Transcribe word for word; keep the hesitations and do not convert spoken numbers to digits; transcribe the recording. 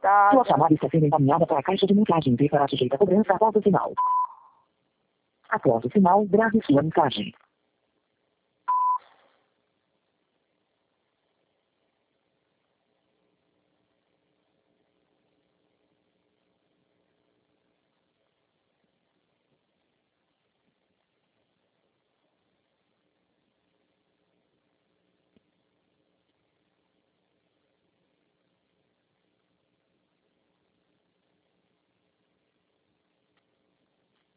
mensagem. Sua chamada está sendo encaminhada para a caixa de mensagens e será sujeita a cobrança após o sinal. Após o sinal, grave sua mensagem.